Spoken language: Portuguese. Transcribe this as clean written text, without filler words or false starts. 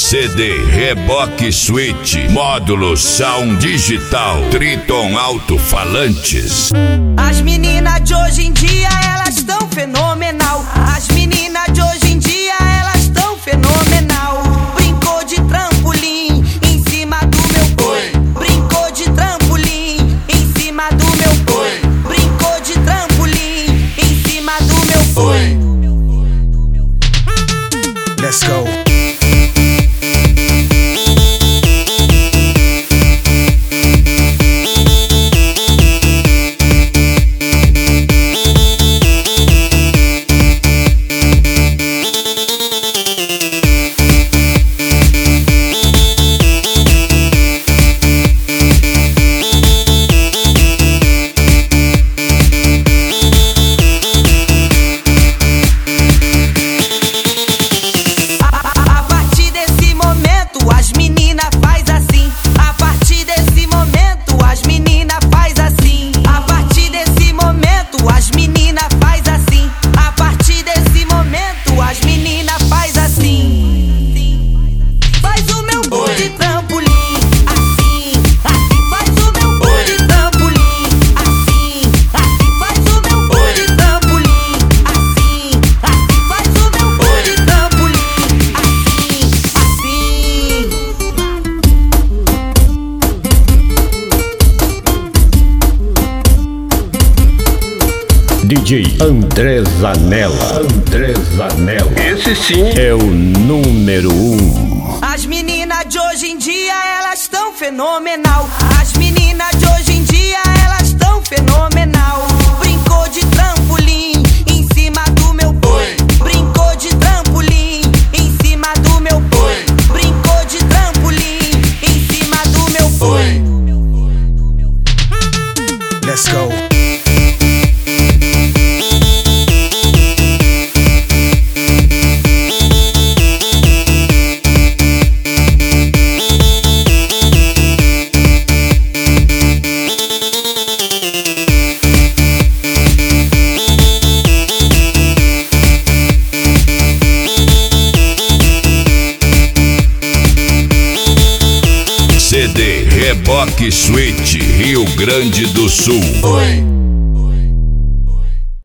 CD, reboque switch, módulo sound digital, Triton alto-falantes. As meninas de hoje em dia, elas tão fenomenal. As meninas de hoje em dia, elas tão fenomenal. Brincou de trampolim em cima do meu boi. Brincou de trampolim em cima do meu boi. Brincou de trampolim em cima do meu boi. Let's go. DJ André Zanella. Esse sim é o número 1. As meninas de hoje em dia, elas tão fenomenal. As meninas de hoje em dia, elas tão fenomenal. Brincou de trampolim em cima do meu boi. Brincou de trampolim em cima do meu boi. Brincou de trampolim em cima do meu boi. Let's go. CD, reboque switch, Rio Grande do Sul. Oi.